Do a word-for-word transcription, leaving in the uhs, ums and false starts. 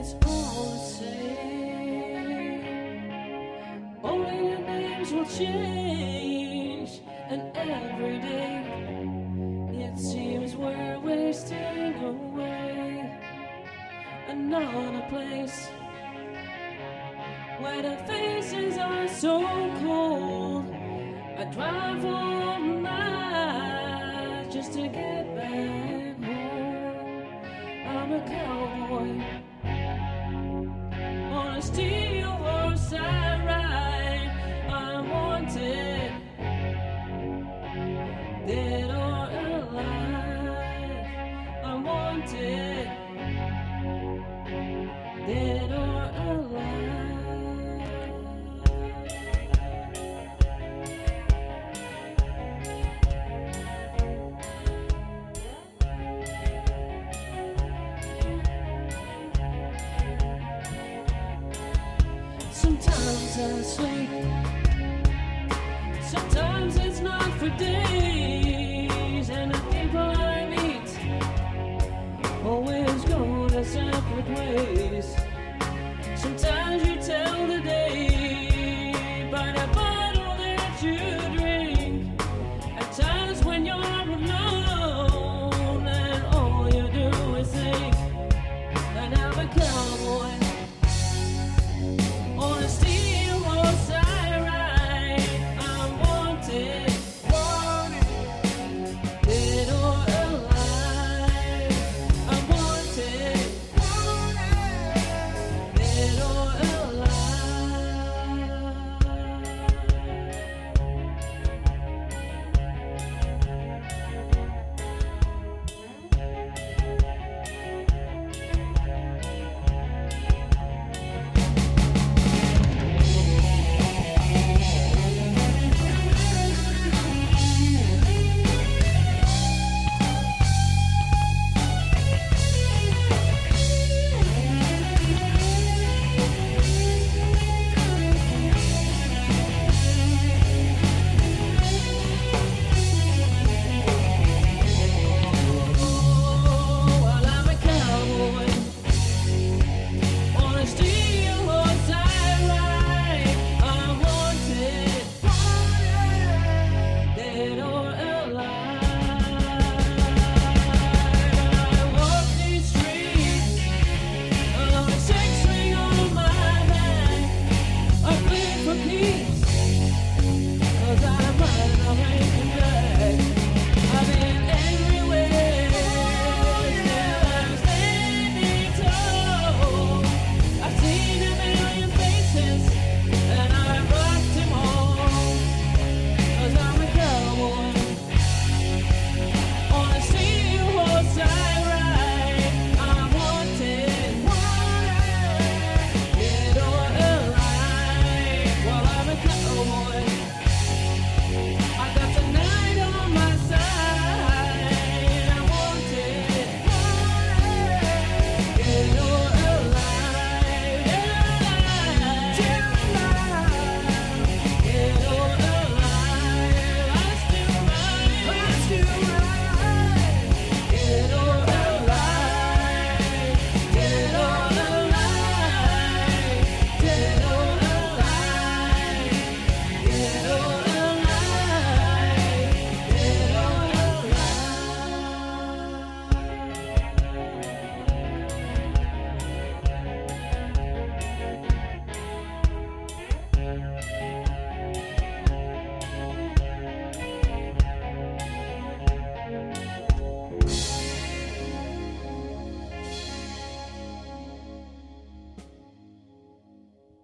it's all the same. Only the names will change, and every day it seems we're wasting away. Another place where the faces are so cold. I drive all night just to get back home. I'm a cowboy on a steel horse I ride. I'm wanted, dead or alive. I'm wanted, dead or alive. Sometimes I sleep, sometimes it's not for days, and the people I meet always go their separate ways. Sometimes you tell the day by the bottle that you drink. At times when you're alone and all you do is think, and I'm a cowboy